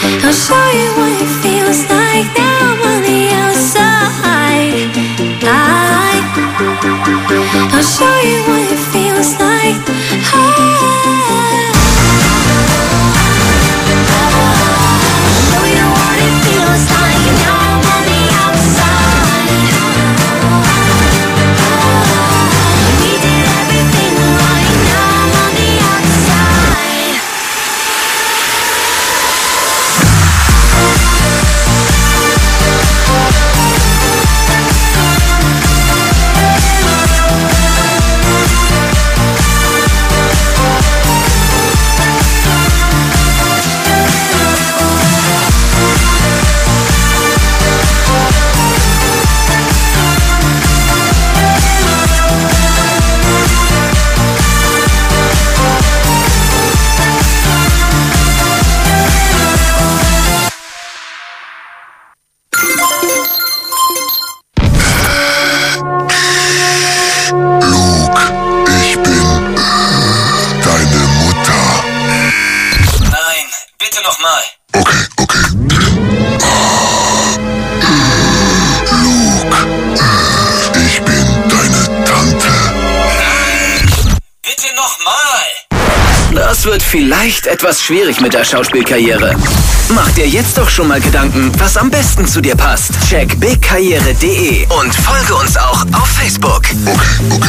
I'll show you what it feels like. Now I'm on the outside. I'll show you what it feels like. Wird vielleicht etwas schwierig mit der Schauspielkarriere. Mach dir jetzt doch schon mal Gedanken, was am besten zu dir passt. Check bigkarriere.de und folge uns auch auf Facebook. Okay.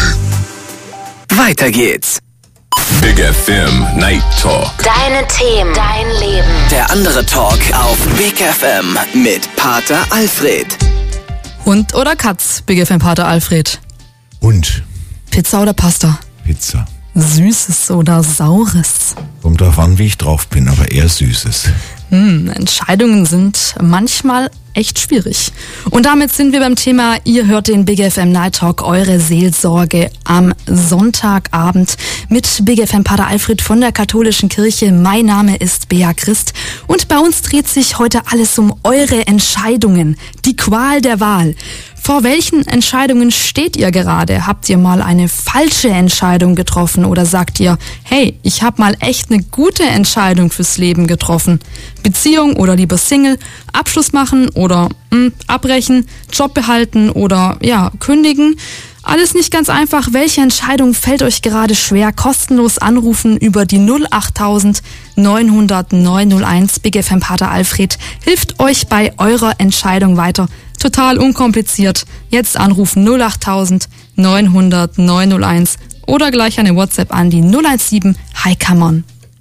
Weiter geht's. Big FM Night Talk. Deine Themen, dein Leben. Der andere Talk auf Big FM mit Pater Alfred. Hund oder Katz, Big FM Pater Alfred? Hund. Pizza oder Pasta? Pizza. Süßes oder Saures? Kommt drauf an, wie ich drauf bin, aber eher Süßes. Entscheidungen sind manchmal echt schwierig. Und damit sind wir beim Thema, ihr hört den Big FM Night Talk, eure Seelsorge am Sonntagabend mit Big FM Pater Alfred von der Katholischen Kirche. Mein Name ist Bea Christ und bei uns dreht sich heute alles um eure Entscheidungen, die Qual der Wahl. Vor welchen Entscheidungen steht ihr gerade? Habt ihr mal eine falsche Entscheidung getroffen oder sagt ihr, hey, ich habe mal echt eine gute Entscheidung fürs Leben getroffen? Beziehung oder lieber Single, Abschluss machen oder abbrechen, Job behalten oder kündigen? Alles nicht ganz einfach. Welche Entscheidung fällt euch gerade schwer? Kostenlos anrufen über die 08000 900 901. Big FM Pater Alfred hilft euch bei eurer Entscheidung weiter. Total unkompliziert. Jetzt anrufen 08000 900 901 oder gleich eine WhatsApp an die 017 Hi, come on.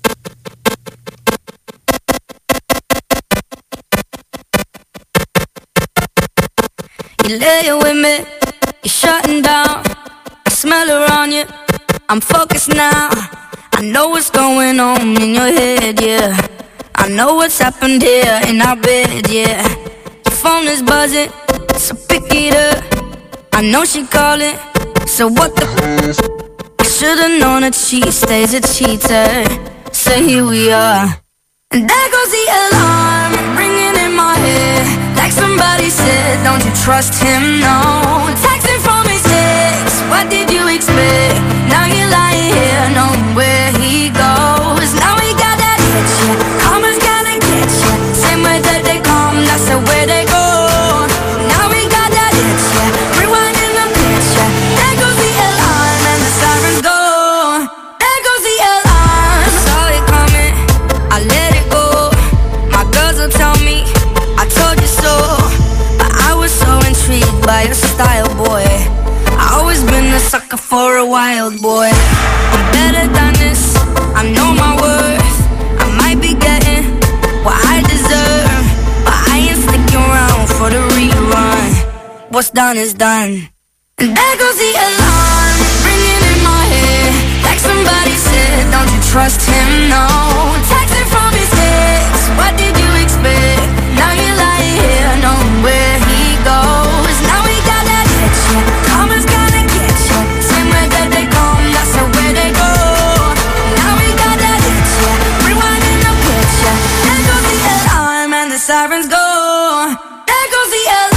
You lay with me, you're shutting down. I smell around you, I'm focused now. I know what's going on in your head, yeah. I know what's happened here in our bed, yeah. Your phone is buzzing, so pick it up. I know she calling, so what the I should've known that she stays a cheater. So here we are. And there goes the alarm, ringing in my head. Like somebody said, don't you trust him, no. Texting from his ex, what did you expect? Now you're lying here, knowing where he goes. Now he got that itch, yeah. Karma's gonna get you. Same way that they come, that's the way they go. Now we got that itch, yeah. Rewinding the pitch, yeah. There goes the alarm and the sirens go. There goes the alarm. I saw it coming, I let it go. My girls will tell me I told you so, but I was so intrigued by your style, boy. I always been a sucker for a wild boy. I'm better than this, I know my worth. I might be getting what I deserve, but I ain't sticking around for the rerun. What's done is done. And there goes the alarm, ringing in my head. Like somebody said, don't you trust him, no. Texting from his ex, what did you expect? Now you're lying here, knowing where he goes. Now we got that itch, yeah. Karma's gonna get you. Same way that they come, that's the way they go. Now we got that itch, yeah. Rewinding the pitch, yeah. There goes the alarm and the sirens go. There goes the alarm.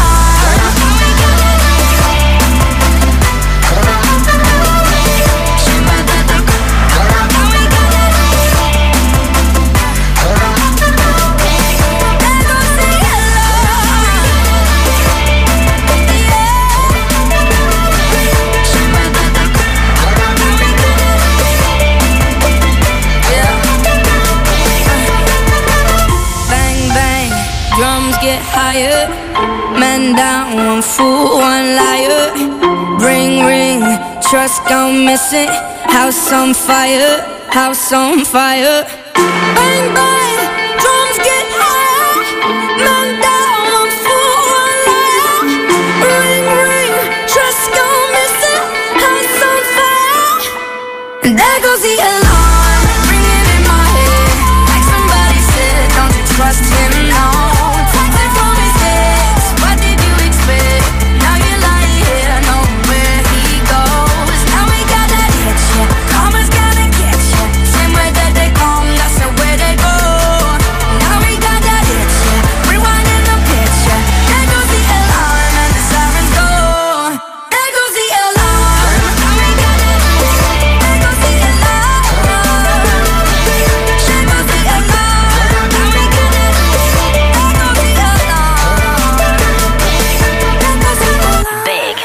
get higher. Man down, one fool, one liar. Ring, ring, trust gone missing. House on fire, house on fire. Bang, bang, drums get higher. Man down, one fool, one liar. Ring, ring, trust gone missing. House on fire. And there goes the alarm, ringing in my head. Like somebody said, don't you trust him, no. Texting from his ex, what did you expect? Now you're lying here, knowing where he goes. Now we got that itch, yeah. Karma's gonna get ya. Same way that they come, that's the way they go. Now we got that itch, yeah. Rewinding the picture. There goes the alarm and the sirens go. There goes the alarm. Now we got that itch. There goes the alarm. There goes the alarm. Now we got that itch. There goes the alarm. There goes the alarm. Big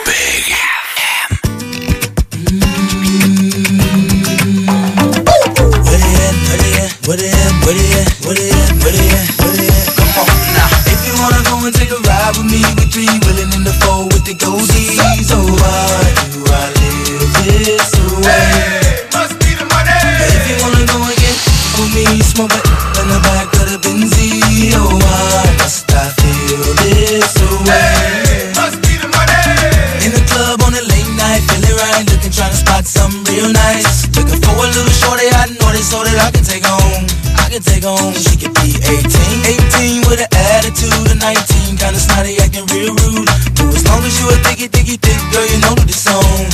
Where they at? Come on now. If you wanna go and take a ride with me, we three willing in the four with the goldies. Oh, why do I live this way? Must be the money. If you wanna go and get with me, smoke it in the back of the Benzie. Oh, why must I feel this way? Must be the money. In the club on a late night, feeling right, looking, trying to spot something real nice. Looking for a little shorty, I know this so that I can take home. She could be 18 with an attitude of 19, kinda snotty, acting real rude. But as long as you a thick, girl, you know that it's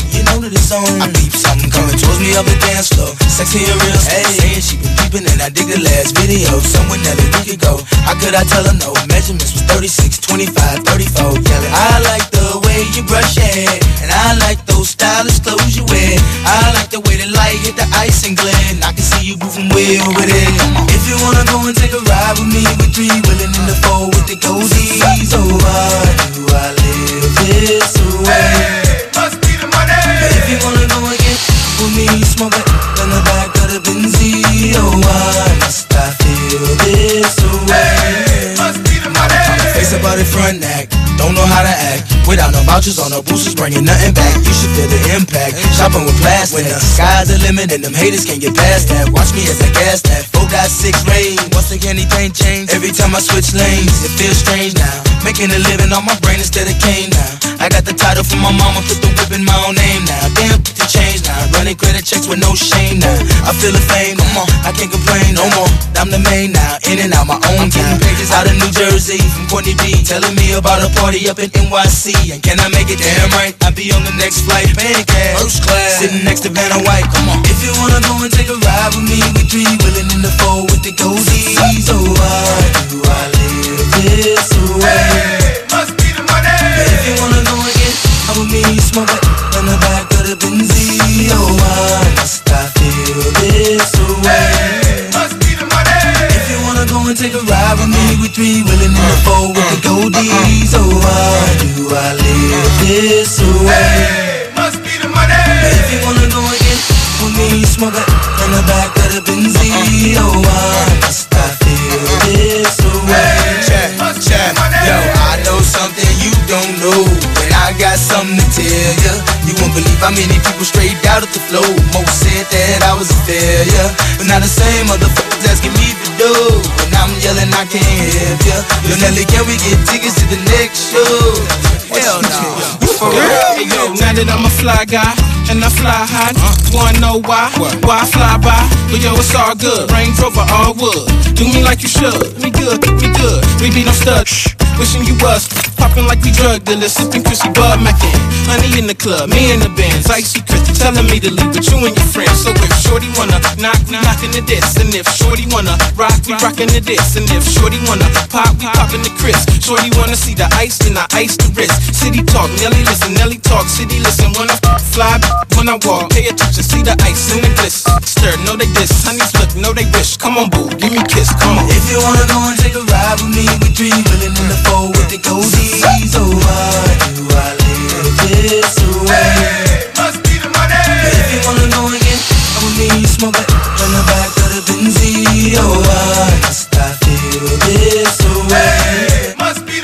on. I peep something coming towards me up the dance floor. Sexy and real, saying she been peeping and I dig the last video. Somewhere that we could go. How could I tell her no? Measurements was 36, 25, 34. Yelling, I like the way you brush your hair, and I like those stylish clothes you wear. I like the way the light hit the ice and glare, and I can see you moving way over there. If you wanna go and take a ride with me, we three willing in the four with the goldies. Oh, why do I live this way? Must be the money. If you wanna go and get with me, smoke it in the back of the Benzie. Oh, why must I feel this way? Must be the money. Face up out the front act, don't know how to act. Without no vouchers on no boosters, bringing nothing back. You should feel the impact. Shopping with plastic. When the sky's the limit and them haters can't get past that. Watch me as I gas that. 4.6 rain. Once again, anything change. Every time I switch lanes, it feels strange now. Making a living on my brain instead of cane now. I got the title from my mama, put the whip in my own name now. Damn, put the change now. Running credit checks with no shame now. I feel the fame, come on, I can't complain no more. I'm the main now, in and out my own town. Pages out of New Jersey from Courtney B, telling me about a party up in NYC. And can I make it? Damn right, I'll be on the next flight. Paying cash, first class, sitting next to Vanna White. Come on. If you wanna go and take a ride with me, we three willing in the four with the goldies. Oh, why do I live this way? Must be the money. If you wanna go and get with me, smoke it in the back of the Benzie. Oh, why must I feel this way? Must be the money. If you wanna go and take a ride with me, we three willing in the four with the goldies. Oh, why do I live this way? Must be the money. If you wanna go and get with me, smoke it in the back of the Benzie. Oh, why must I feel this way? Check. Yo, I know something you don't know, and I got something to tell ya. You won't believe how many people straight out of the flow. Most said that I was a failure, but now the same motherfuckers asking me to do. And I'm yelling I can't help ya. Yo, Nelly, can we get tickets to the next show? Hell no. For real? Hey, yo, now that I'm a fly guy and I fly high, wanna know why? Why I fly by? But yo, it's all good. Range Rover, all wood. Do me like you should. Me good, me good. We be no studs. Wishing you was popping like we drug dealers, sipping Chrissy Bud Mackin. Honey in the club, me in the Benz, icy Chrissy telling me to leave with you and your friends. So if Shorty wanna knock, we knockin' the diss, and if Shorty wanna rock, we rockin' the diss, and if Shorty wanna pop, we poppin' the crisp. Shorty wanna see the ice, then I ice the wrist. City talk, Nelly listen, Nelly talk, city listen. When I fly, when I walk, pay attention, see the ice and the bliss. Stir, know they diss, honeys look, know they wish. Come on, boo, give me a kiss, come on. If you wanna go and take a ride with me, we three willing in the four with the goldies. Oh, why do I live this way? Must be the money. If you wanna go and get with me, smoke it in the back of the Benzie. Oh, why must I feel this way? Must be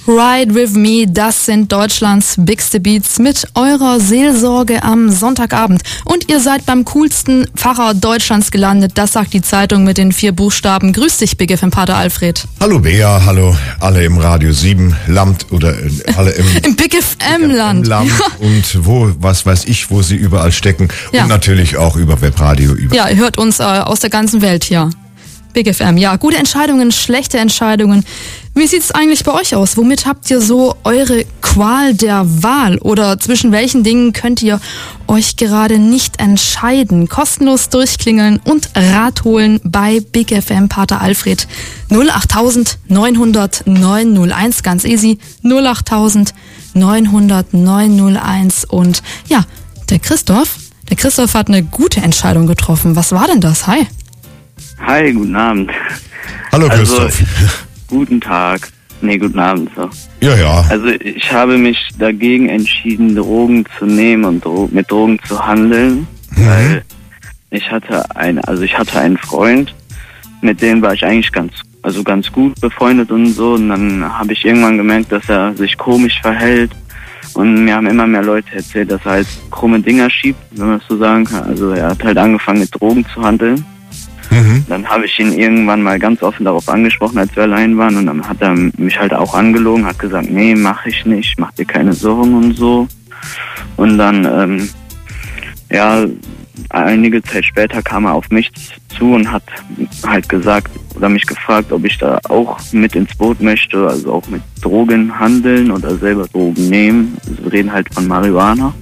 Ride With Me, das sind Deutschlands bigste Beats mit eurer Seelsorge am Sonntagabend. Und ihr seid beim coolsten Pfarrer Deutschlands gelandet, das sagt die Zeitung mit den 4 Buchstaben. Grüß dich, Big FM Pater Alfred. Hallo Bea, hallo alle im Radio 7 Land oder alle im Big FM Land. Und wo, was weiß ich, wo sie überall stecken. Ja. Und natürlich auch über Webradio. Ja, ihr hört uns aus der ganzen Welt hier. Big FM, ja, gute Entscheidungen, schlechte Entscheidungen. Wie sieht's eigentlich bei euch aus? Womit habt ihr so eure Qual der Wahl? Oder zwischen welchen Dingen könnt ihr euch gerade nicht entscheiden? Kostenlos durchklingeln und Rat holen bei Big FM Pater Alfred. 08000 900 901, ganz easy. 08000 900 901. Und ja, der Christoph hat eine gute Entscheidung getroffen. Was war denn das? Hi. Hi, guten Abend. Hallo Christoph. Also, guten Tag. Nee, guten Abend. So. Ja. Also ich habe mich dagegen entschieden, Drogen zu nehmen und mit Drogen zu handeln, weil ich hatte einen Freund, mit dem war ich eigentlich ganz gut befreundet und so. Und dann habe ich irgendwann gemerkt, dass er sich komisch verhält. Und mir haben immer mehr Leute erzählt, dass er halt krumme Dinger schiebt, wenn man das so sagen kann. Also er hat halt angefangen, mit Drogen zu handeln. Dann habe ich ihn irgendwann mal ganz offen darauf angesprochen, als wir allein waren. Und dann hat er mich halt auch angelogen, hat gesagt, nee, mach ich nicht, mach dir keine Sorgen und so. Und dann, einige Zeit später kam er auf mich zu und hat halt gesagt oder mich gefragt, ob ich da auch mit ins Boot möchte, also auch mit Drogen handeln oder selber Drogen nehmen. Also wir reden halt von Marihuana.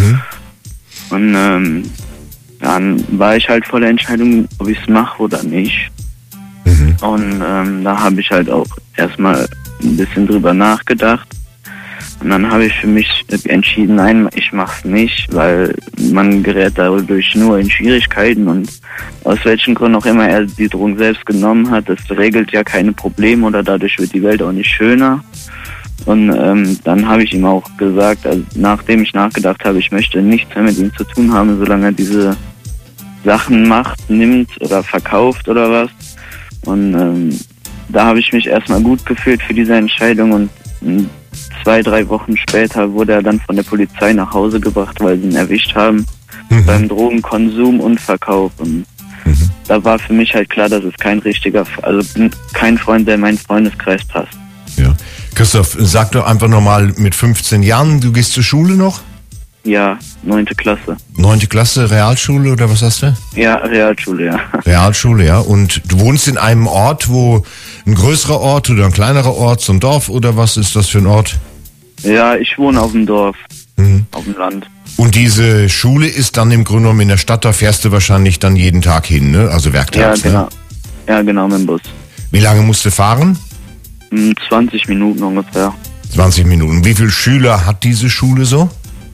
Und dann war ich halt vor der Entscheidung, ob ich es mache oder nicht. Und da habe ich halt auch erstmal ein bisschen drüber nachgedacht. Und dann habe ich für mich entschieden, nein, ich mache es nicht, weil man gerät dadurch nur in Schwierigkeiten. Und aus welchen Gründen auch immer er die Drogen selbst genommen hat, das regelt ja keine Probleme oder dadurch wird die Welt auch nicht schöner. Und dann habe ich ihm auch gesagt, also nachdem ich nachgedacht habe, ich möchte nichts mehr mit ihm zu tun haben, solange er diese Sachen macht, nimmt oder verkauft oder was. Und da habe ich mich erstmal gut gefühlt für diese Entscheidung. Und 2-3 Wochen später wurde er dann von der Polizei nach Hause gebracht, weil sie ihn erwischt haben beim Drogenkonsum und Verkauf. Und da war für mich halt klar, dass es kein Freund, der in meinen Freundeskreis passt. Ja. Christoph, sag doch einfach nochmal, mit 15 Jahren, du gehst zur Schule noch? Ja, 9. Klasse. 9. Klasse, Realschule oder was hast du? Ja, Realschule, ja. Realschule, ja. Und du wohnst in einem Ort, wo ein größerer Ort oder ein kleinerer Ort, so ein Dorf oder was ist das für ein Ort? Ja, ich wohne auf dem Dorf, auf dem Land. Und diese Schule ist dann im Grunde genommen in der Stadt, da fährst du wahrscheinlich dann jeden Tag hin, ne? Also werktags, ja, genau. Ne? Ja, genau, mit dem Bus. Wie lange musst du fahren? 20 Minuten ungefähr. 20 Minuten. Wie viele Schüler hat diese Schule so?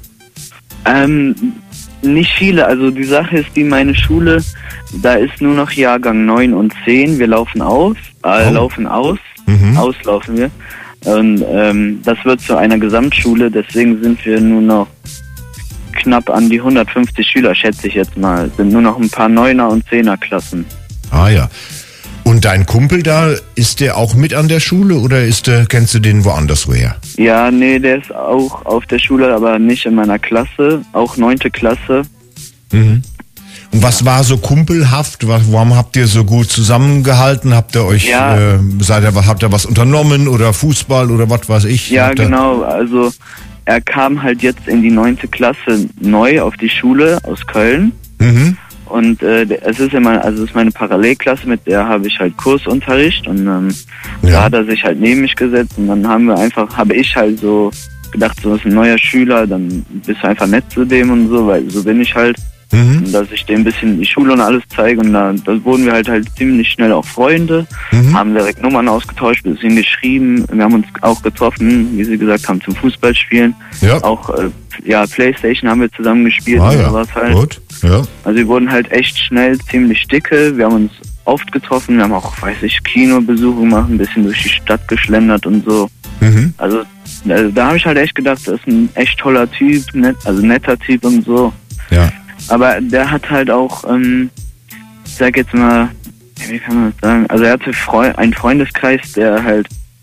Nicht viele. Also die Sache ist, meine Schule, da ist nur noch Jahrgang 9 und 10. Wir laufen aus. Auslaufen wir. Und das wird zu einer Gesamtschule, deswegen sind wir nur noch knapp an die 150 Schüler, schätze ich jetzt mal. Sind nur noch ein paar 9er und 10er Klassen. Ah ja. Und dein Kumpel da, ist der auch mit an der Schule oder kennst du den woanders woher? Ja, nee, der ist auch auf der Schule, aber nicht in meiner Klasse, auch 9. Klasse. Und was war so kumpelhaft? Warum habt ihr so gut zusammengehalten? Habt ihr euch, habt ihr was unternommen oder Fußball oder was weiß ich? Ja, genau, also er kam halt jetzt in die 9. Klasse neu auf die Schule aus Köln. Und es ist meine Parallelklasse, mit der habe ich halt Kursunterricht und da hat er sich halt neben mich gesetzt und dann habe ich halt so gedacht, so ist ein neuer Schüler, dann bist du einfach nett zu dem und so, weil so bin ich halt, und dass ich dem ein bisschen die Schule und alles zeige und da wurden wir halt ziemlich schnell auch Freunde, haben direkt Nummern ausgetauscht, ein bisschen geschrieben, wir haben uns auch getroffen, wie sie gesagt haben, zum Fußballspielen, auch Playstation haben wir zusammen gespielt und sowas halt. Gut. Ja. Also wir wurden halt echt schnell ziemlich dicke, wir haben uns oft getroffen, wir haben auch, Kinobesuche gemacht, ein bisschen durch die Stadt geschlendert und so. Also da habe ich halt echt gedacht, das ist ein echt toller Typ, netter Typ und so. Ja. Aber der hat halt auch, ich sag jetzt mal, wie kann man das sagen, also er hatte einen Freundeskreis, der halt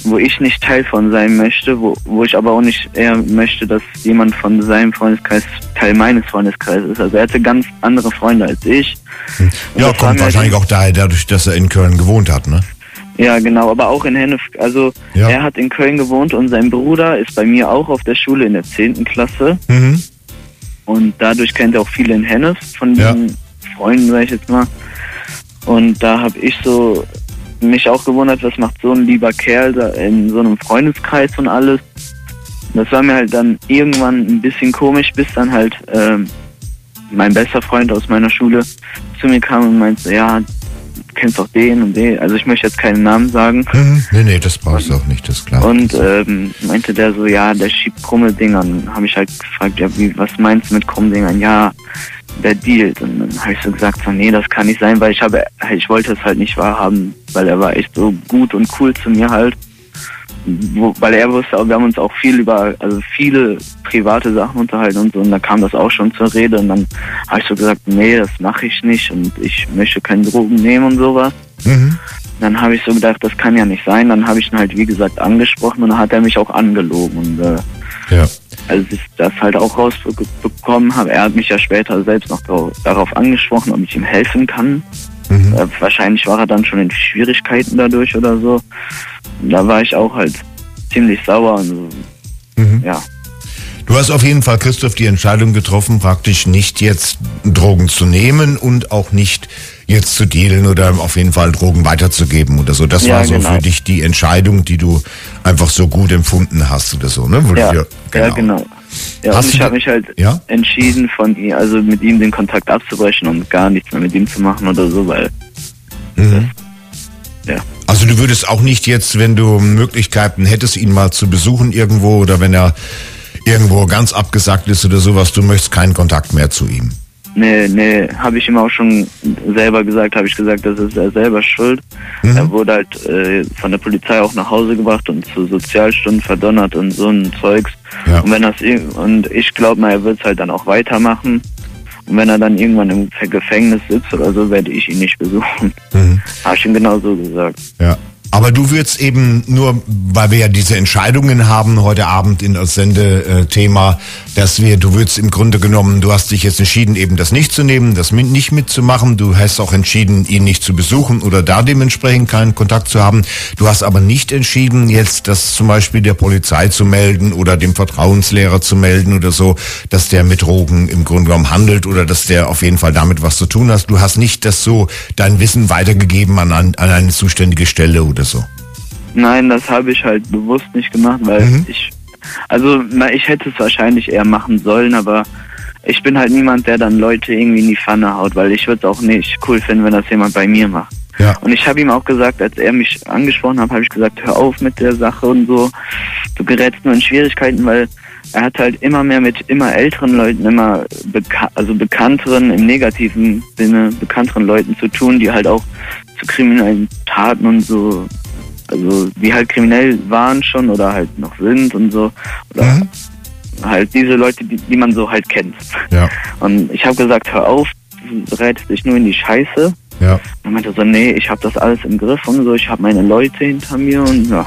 wo ich nicht Teil von sein möchte, wo ich aber auch nicht eher möchte, dass jemand von seinem Freundeskreis Teil meines Freundeskreises ist. Also er hatte ganz andere Freunde als ich. Ja, kommt wahrscheinlich auch dadurch, dass er in Köln gewohnt hat, ne? Ja, genau, aber auch in Hennef. Also er hat in Köln gewohnt und sein Bruder ist bei mir auch auf der Schule in der 10. Klasse. Mhm. Und dadurch kennt er auch viele in Hennef von diesen Freunden, sag ich jetzt mal. Und da habe ich so mich auch gewundert, was macht so ein lieber Kerl da in so einem Freundeskreis und alles. Das war mir halt dann irgendwann ein bisschen komisch, bis dann halt mein bester Freund aus meiner Schule zu mir kam und meinte, ja, du kennst doch den und den. Also ich möchte jetzt keinen Namen sagen. Nee, das brauchst du auch nicht, das ist klar. Und meinte der so, ja, der schiebt krumme Dingern. Habe ich halt gefragt, ja, was meinst du mit krummen Dingern? Ja, der dealt. Und dann habe ich so gesagt, so, nee, das kann nicht sein, weil ich wollte es halt nicht wahrhaben, weil er war echt so gut und cool zu mir halt. Weil er wusste, wir haben uns auch viele private Sachen unterhalten und so, und da kam das auch schon zur Rede, und dann habe ich so gesagt, nee, das mache ich nicht und ich möchte keine Drogen nehmen und sowas. Dann habe ich so gedacht, das kann ja nicht sein, dann habe ich ihn halt wie gesagt angesprochen und dann hat er mich auch angelogen und als ich das halt auch rausbekommen habe, er hat mich ja später selbst noch darauf angesprochen, ob ich ihm helfen kann. Wahrscheinlich war er dann schon in Schwierigkeiten dadurch oder so. Und da war ich auch halt ziemlich sauer und so. Ja. Du hast auf jeden Fall, Christoph, die Entscheidung getroffen, praktisch nicht jetzt Drogen zu nehmen und auch nicht jetzt zu dealen oder auf jeden Fall Drogen weiterzugeben oder so. Das war so für dich die Entscheidung, die du einfach so gut empfunden hast oder so, ne? Ja, genau. Ja, und ich habe mich halt entschieden, von ihm, also mit ihm den Kontakt abzubrechen und gar nichts mehr mit ihm zu machen oder so, weil Also du würdest auch nicht jetzt, wenn du Möglichkeiten hättest, ihn mal zu besuchen irgendwo oder wenn er irgendwo ganz abgesagt ist oder sowas, du möchtest keinen Kontakt mehr zu ihm? Nee, habe ich ihm auch schon selber gesagt, das ist er selber schuld. Er wurde halt von der Polizei auch nach Hause gebracht und zu Sozialstunden verdonnert und so ein Zeugs. Ja. Und ich glaube mal, er wird es halt dann auch weitermachen. Und wenn er dann irgendwann im Gefängnis sitzt oder so, werde ich ihn nicht besuchen. Habe ich ihm genau so gesagt. Ja. Aber du würdest eben nur, weil wir ja diese Entscheidungen haben heute Abend in das Sendethema, du würdest im Grunde genommen, du hast dich jetzt entschieden, eben das nicht zu nehmen, das nicht mitzumachen. Du hast auch entschieden, ihn nicht zu besuchen oder da dementsprechend keinen Kontakt zu haben. Du hast aber nicht entschieden, jetzt das zum Beispiel der Polizei zu melden oder dem Vertrauenslehrer zu melden oder so, dass der mit Drogen im Grunde genommen handelt oder dass der auf jeden Fall damit was zu tun hat. Du hast nicht dein Wissen weitergegeben an eine zuständige Stelle oder so. Nein, das habe ich halt bewusst nicht gemacht, weil ich hätte es wahrscheinlich eher machen sollen, aber ich bin halt niemand, der dann Leute irgendwie in die Pfanne haut, weil ich würde es auch nicht cool finden, wenn das jemand bei mir macht. Ja. Und ich habe ihm auch gesagt, als er mich angesprochen hat, habe ich gesagt, hör auf mit der Sache und so, du gerätst nur in Schwierigkeiten, weil er hat halt immer mehr mit immer älteren Leuten, immer bekannteren, im negativen Sinne bekannteren Leuten zu tun, die halt auch zu kriminellen Taten und so, also die halt kriminell waren schon oder halt noch sind und so. Oder halt diese Leute, die man so halt kennt. Ja. Und ich habe gesagt, hör auf, du rätst dich nur in die Scheiße. Ja. Und er meinte so, nee, ich habe das alles im Griff und so, ich habe meine Leute hinter mir und ja.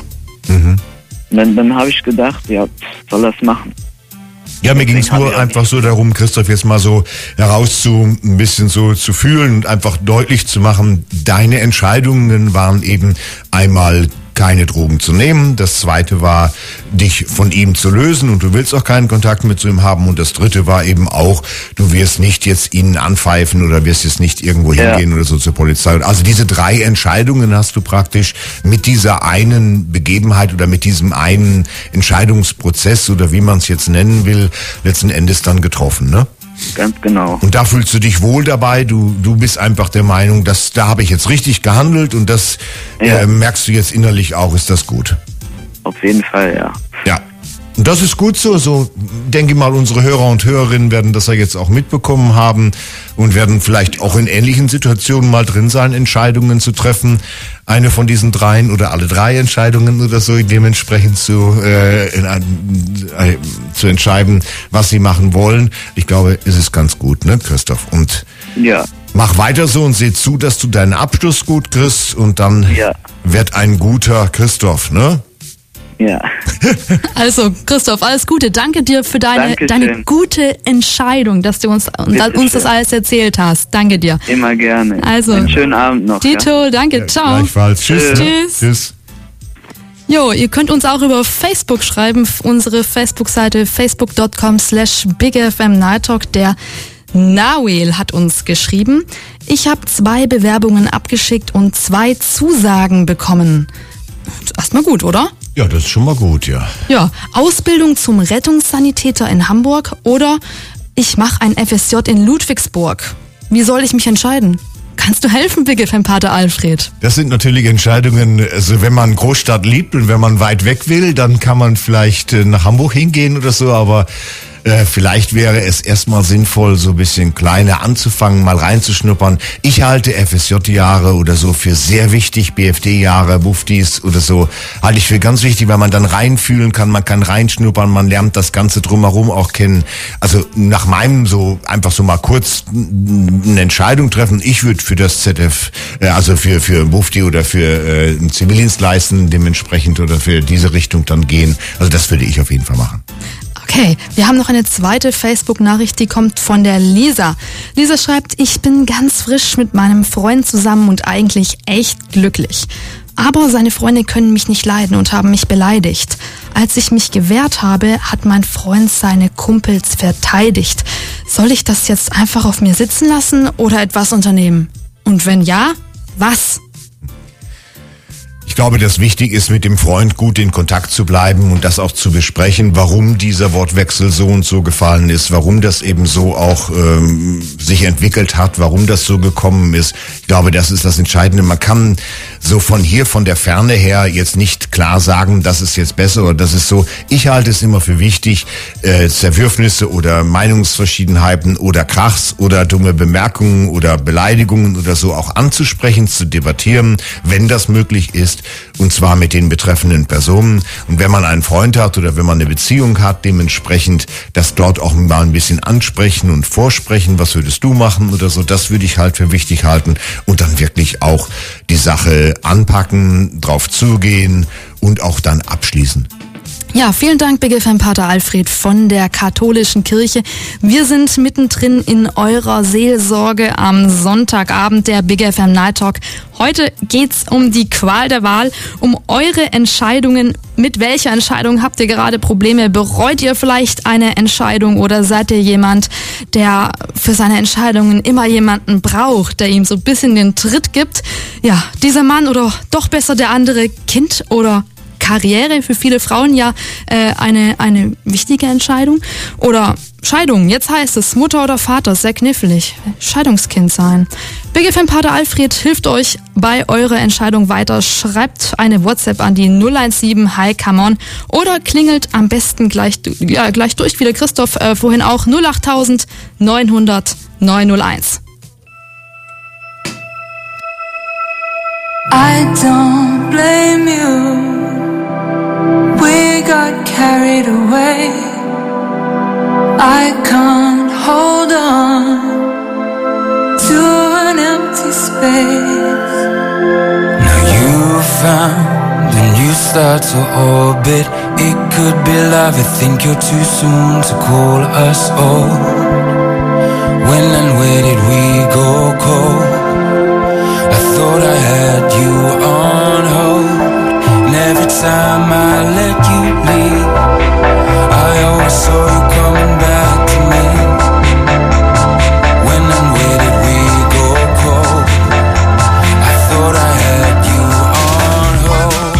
Und dann habe ich gedacht, ja, soll das machen. Ja, mir ging es nur einfach so darum, Christoph, jetzt mal so ein bisschen so zu fühlen und einfach deutlich zu machen, deine Entscheidungen waren eben einmal keine Drogen zu nehmen, das zweite war, dich von ihm zu lösen und du willst auch keinen Kontakt mit zu ihm haben und das dritte war eben auch, du wirst nicht jetzt ihn anpfeifen oder wirst jetzt nicht irgendwo hingehen oder so zur Polizei. Also diese 3 Entscheidungen hast du praktisch mit dieser einen Begebenheit oder mit diesem einen Entscheidungsprozess oder wie man es jetzt nennen will, letzten Endes dann getroffen, ne? Ganz genau. Und da fühlst du dich wohl dabei, du bist einfach der Meinung, dass da habe ich jetzt richtig gehandelt und das merkst du jetzt innerlich auch, ist das gut? Auf jeden Fall, ja. Ja. Und das ist gut so denke ich mal, unsere Hörer und Hörerinnen werden das ja jetzt auch mitbekommen haben und werden vielleicht auch in ähnlichen Situationen mal drin sein, Entscheidungen zu treffen. Eine von diesen 3 oder alle 3 Entscheidungen oder so, dementsprechend zu entscheiden, was sie machen wollen. Ich glaube, es ist ganz gut, ne, Christoph? Und mach weiter so und seh zu, dass du deinen Abschluss gut kriegst und dann wird ein guter Christoph, ne? Ja. Also, Christoph, alles Gute. Danke dir für deine gute Entscheidung, dass du uns das alles erzählt hast. Danke dir. Immer gerne. Also, einen schönen Abend noch. Dito, danke. Ja, ciao. gleichfalls. Tschüss. Tschüss. Jo, ihr könnt uns auch über Facebook schreiben. Unsere Facebook-Seite facebook.com/BigFM Night Talk. Der Nawel hat uns geschrieben: Ich habe 2 Bewerbungen abgeschickt und 2 Zusagen bekommen. Erstmal gut, oder? Ja, das ist schon mal gut, ja. Ja, Ausbildung zum Rettungssanitäter in Hamburg oder ich mache ein FSJ in Ludwigsburg. Wie soll ich mich entscheiden? Kannst du helfen, BigFM-Pater Alfred? Das sind natürlich Entscheidungen, also wenn man Großstadt liebt und wenn man weit weg will, dann kann man vielleicht nach Hamburg hingehen oder so, aber vielleicht wäre es erstmal sinnvoll, so ein bisschen kleiner anzufangen, mal reinzuschnuppern. Ich halte FSJ-Jahre oder so für sehr wichtig, BFD-Jahre, Muftis oder so, halte ich für ganz wichtig, weil man dann reinfühlen kann, man kann reinschnuppern, man lernt das Ganze drumherum auch kennen. Also nach meinem so einfach so mal kurz eine Entscheidung treffen. Ich würde für das ZF, also für Mufti oder für einen Zivildienst leisten, dementsprechend oder für diese Richtung dann gehen. Also das würde ich auf jeden Fall machen. Okay, wir haben noch eine zweite Facebook-Nachricht, die kommt von der Lisa. Lisa schreibt: Ich bin ganz frisch mit meinem Freund zusammen und eigentlich echt glücklich. Aber seine Freunde können mich nicht leiden und haben mich beleidigt. Als ich mich gewehrt habe, hat mein Freund seine Kumpels verteidigt. Soll ich das jetzt einfach auf mir sitzen lassen oder etwas unternehmen? Und wenn ja, was? Ich glaube, dass wichtig ist, mit dem Freund gut in Kontakt zu bleiben und das auch zu besprechen, warum dieser Wortwechsel so und so gefallen ist, warum das eben so auch sich entwickelt hat, warum das so gekommen ist. Ich glaube, das ist das Entscheidende. Man kann so von der Ferne her jetzt nicht klar sagen, das ist jetzt besser oder das ist so. Ich halte es immer für wichtig, Zerwürfnisse oder Meinungsverschiedenheiten oder Krachs oder dumme Bemerkungen oder Beleidigungen oder so auch anzusprechen, zu debattieren, wenn das möglich ist. Und zwar mit den betreffenden Personen. Und wenn man einen Freund hat oder wenn man eine Beziehung hat, dementsprechend das dort auch mal ein bisschen ansprechen und vorsprechen, was würdest du machen oder so, das würde ich halt für wichtig halten. Und dann wirklich auch die Sache anpacken, drauf zugehen und auch dann abschließen. Ja, vielen Dank, BigFM-Pater Alfred von der Katholischen Kirche. Wir sind mittendrin in eurer Seelsorge am Sonntagabend, der BigFM Night Talk. Heute geht's um die Qual der Wahl, um eure Entscheidungen. Mit welcher Entscheidung habt ihr gerade Probleme? Bereut ihr vielleicht eine Entscheidung oder seid ihr jemand, der für seine Entscheidungen immer jemanden braucht, der ihm so ein bisschen den Tritt gibt? Ja, dieser Mann oder doch besser der andere, Kind oder Karriere, für viele Frauen ja eine wichtige Entscheidung. Oder Scheidung, jetzt heißt es Mutter oder Vater, sehr knifflig. Scheidungskind sein. BigFM-Pater Alfred hilft euch bei eurer Entscheidung weiter. Schreibt eine WhatsApp an die 017 Hi Come On oder klingelt am besten gleich durch, wie der Christoph vorhin auch, 08000 900 901. I don't blame you. We got carried away. I can't hold on to an empty space. Now you found a new star to orbit. It could be love. I think you're too soon to call us old. When and where did we go cold? I thought I had you on hold. And every time I let you leave, I always saw you coming back to me. When and where did we go cold? I thought I had you on hold.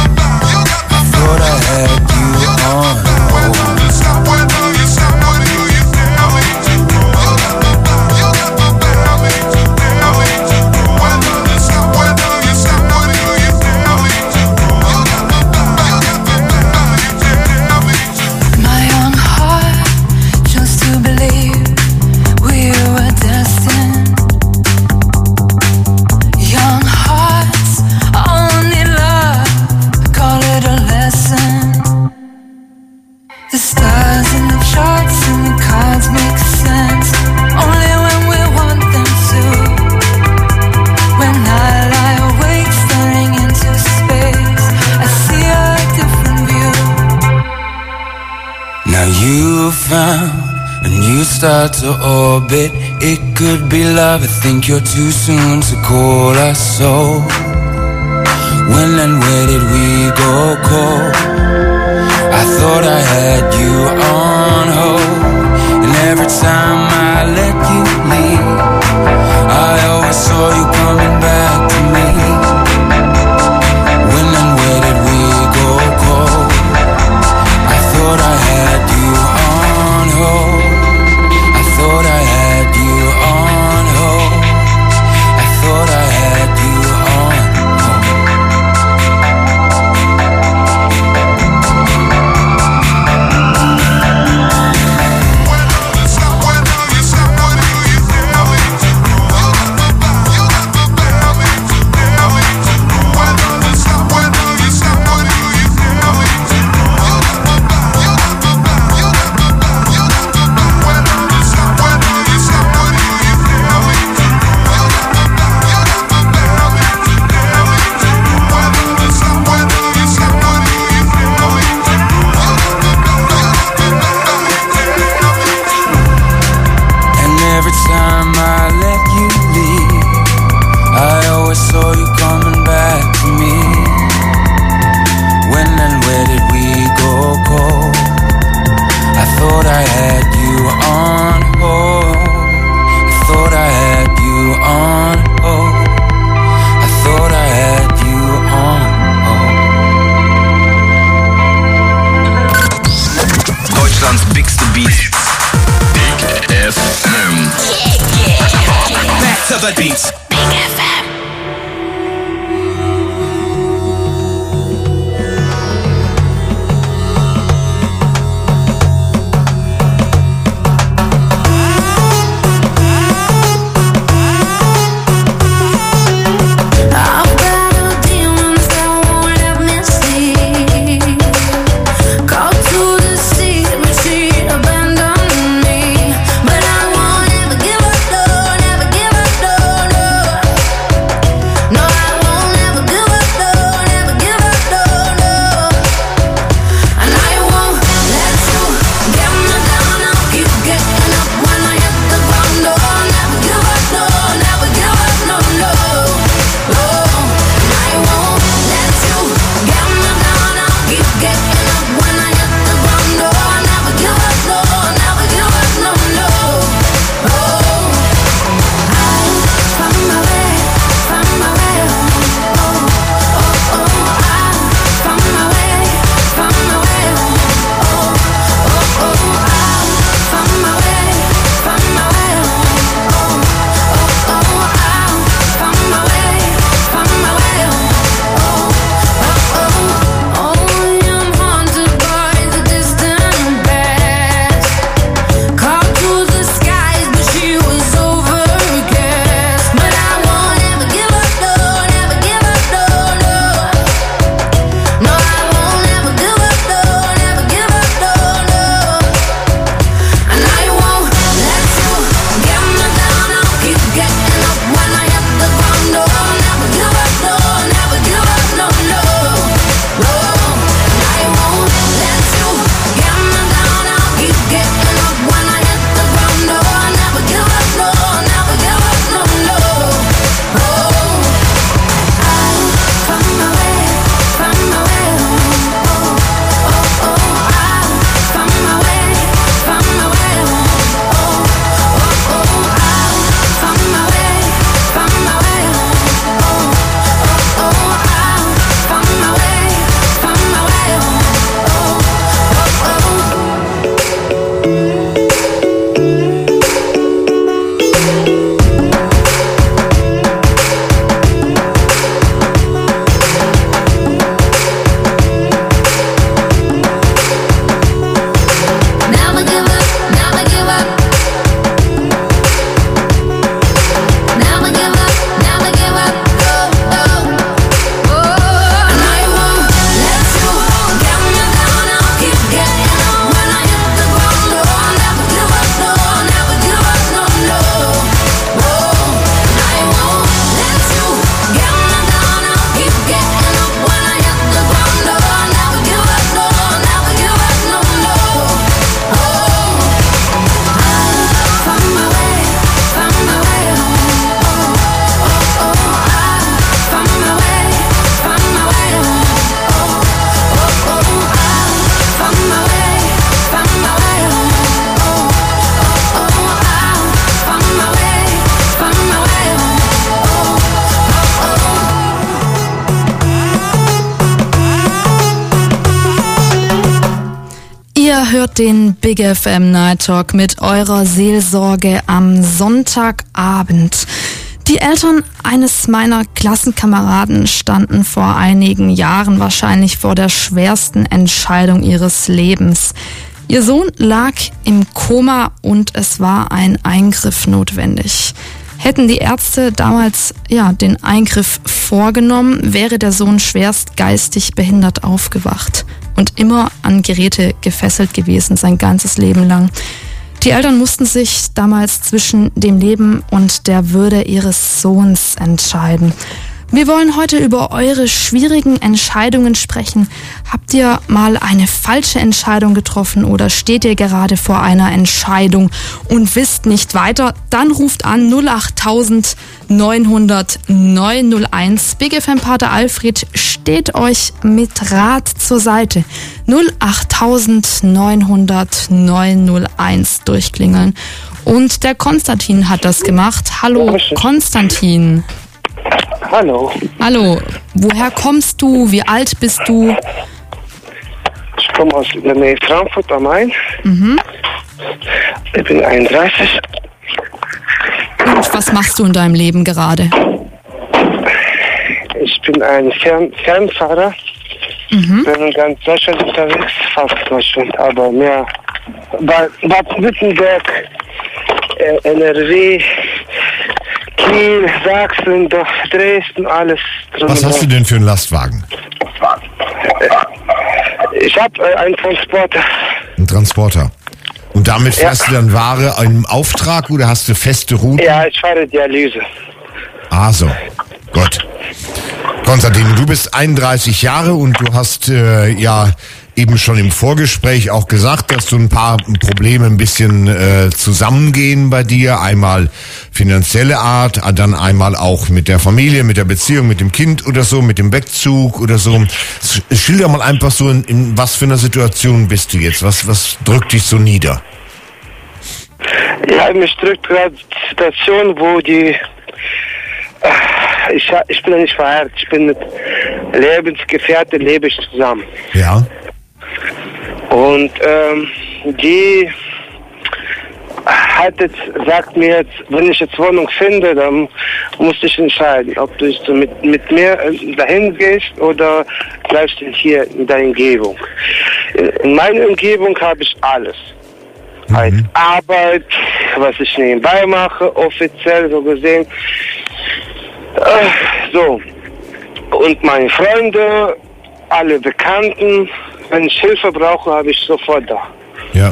I thought I had you on hold. start to orbit. It could be love, I think you're too soon to call us so. When and where did we go cold? I thought I had you on hold, and every time I let you leave, I always saw you coming back to me. When and where did we go cold? I thought I had you on hold. I thought I had you on hold. I thought I had you on hold. But I won't ever give up, no, never give up, no, no. hört den Big FM Night Talk mit eurer Seelsorge am Sonntagabend. Die Eltern eines meiner Klassenkameraden standen vor einigen Jahren wahrscheinlich vor der schwersten Entscheidung ihres Lebens. Ihr Sohn lag im Koma und es war ein Eingriff notwendig. Hätten die Ärzte damals den Eingriff vorgenommen, wäre der Sohn schwerst geistig behindert aufgewacht und immer an Geräte gefesselt gewesen, sein ganzes Leben lang. Die Eltern mussten sich damals zwischen dem Leben und der Würde ihres Sohns entscheiden. Wir wollen heute über eure schwierigen Entscheidungen sprechen. Habt ihr mal eine falsche Entscheidung getroffen oder steht ihr gerade vor einer Entscheidung und wisst nicht weiter? Dann ruft an 08000 900 901. Big FM Pater Alfred steht euch mit Rat zur Seite. 08000 900 901 durchklingeln. Und der Konstantin hat das gemacht. Hallo Konstantin. Hallo. Hallo, woher kommst du? Wie alt bist du? Ich komme aus der Nähe Frankfurt am Main. Ich bin 31. Und was machst du in deinem Leben gerade? Ich bin ein Fernfahrer. Bin in ganz Deutschland unterwegs, fast Deutschland, aber mehr Baden-Württemberg, NRW, Kiel, Sachsen, Dresden, alles. Was hast du denn für einen Lastwagen? Ich habe einen Transporter. Ein Transporter. Und damit fährst du dann Ware im Auftrag oder hast du feste Routen? Ja, ich fahre Dialyse. Ah so, gut. Konstantin, du bist 31 Jahre und du hast eben schon im Vorgespräch auch gesagt, dass so ein paar Probleme ein bisschen zusammengehen bei dir. Einmal finanzielle Art, dann einmal auch mit der Familie, mit der Beziehung, mit dem Kind oder so, mit dem Wegzug oder so. Schilder mal einfach so, in was für einer Situation bist du jetzt? Was drückt dich so nieder? Ja, mich drückt gerade die Situation, wo ich bin ja nicht verheiratet, ich bin mit Lebensgefährten, lebe ich zusammen. Ja. Und die sagt mir jetzt, wenn ich jetzt Wohnung finde, dann muss ich entscheiden, ob du so mit mir dahin gehst oder bleibst du hier in der Umgebung. In meiner Umgebung habe ich alles. Halt Arbeit, was ich nebenbei mache, offiziell so gesehen. So. Und meine Freunde, alle Bekannten, wenn ich Hilfe brauche, habe ich sofort da. Ja.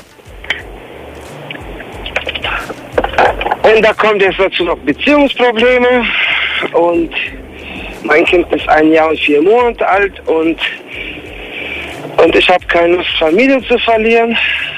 Und da kommt jetzt dazu noch Beziehungsprobleme und mein Kind ist 1 Jahr und 4 Monate alt und ich habe keine Lust, Familie zu verlieren.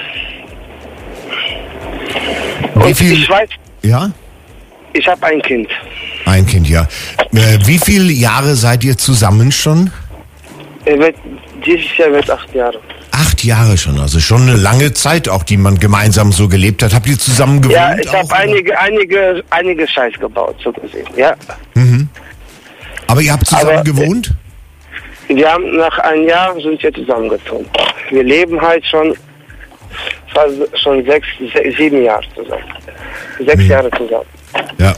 Wie viel? Ich weiß, ja? Ich habe ein Kind. Ein Kind, ja. Wie viele Jahre seid ihr zusammen schon? Dieses Jahr wird 8 Jahre. 8 Jahre schon, also schon eine lange Zeit auch, die man gemeinsam so gelebt hat. Habt ihr zusammen gewohnt? Ja, ich habe einige Scheiß gebaut, so gesehen, ja. Aber ihr habt zusammen gewohnt? Wir haben nach 1 Jahr sind wir zusammengezogen. Wir leben halt schon 7 Jahre zusammen. 6 Jahre zusammen. Ja.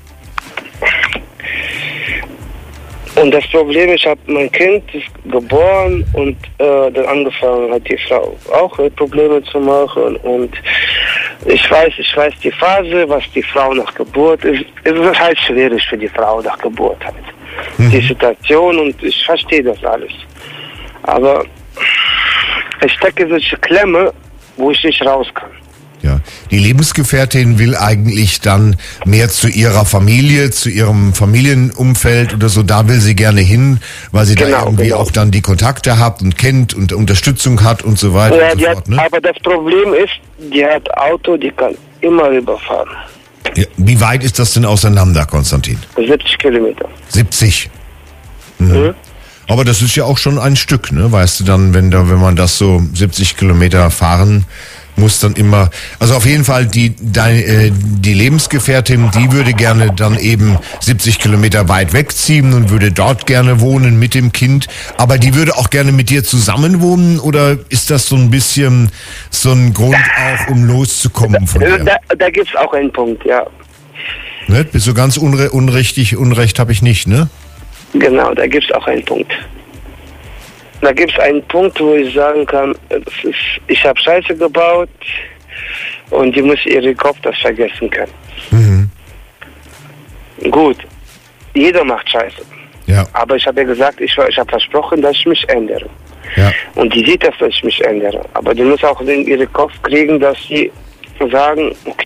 Und das Problem, ich habe mein Kind ist geboren und dann angefangen hat die Frau auch Probleme zu machen und ich weiß die Phase, was die Frau nach Geburt ist. Es ist halt schwierig für die Frau nach Geburt halt. Die Situation und ich verstehe das alles. Aber ich stecke solche Klemme, wo ich nicht raus kann. Ja, die Lebensgefährtin will eigentlich dann mehr zu ihrer Familie, zu ihrem Familienumfeld oder so, da will sie gerne hin, weil sie da irgendwie auch dann die Kontakte hat und kennt und Unterstützung hat und so weiter und so fort. Ne? Aber das Problem ist, die hat Auto, die kann immer rüberfahren. Ja, wie weit ist das denn auseinander, Konstantin? 70 Kilometer. 70? Aber das ist ja auch schon ein Stück, ne? Weißt du dann, wenn man das so 70 Kilometer fahren muss dann immer, also auf jeden Fall die Lebensgefährtin, die würde gerne dann eben 70 Kilometer weit wegziehen und würde dort gerne wohnen mit dem Kind, aber die würde auch gerne mit dir zusammen wohnen, oder ist das so ein bisschen so ein Grund auch, um loszukommen von dir? Da gibt's auch einen Punkt, ja. Ne? Bist du ganz Unrecht habe ich nicht, ne? Genau, da gibt's auch einen Punkt. Da gibt's einen Punkt, wo ich sagen kann, ich habe Scheiße gebaut und die muss ihre Kopf das vergessen können. Mhm. Gut, jeder macht Scheiße. Ja. Aber ich habe ja gesagt, ich habe versprochen, dass ich mich ändere. Ja. Und die sieht das, dass ich mich ändere. Aber die muss auch in ihren Kopf kriegen, dass sie sagen, okay,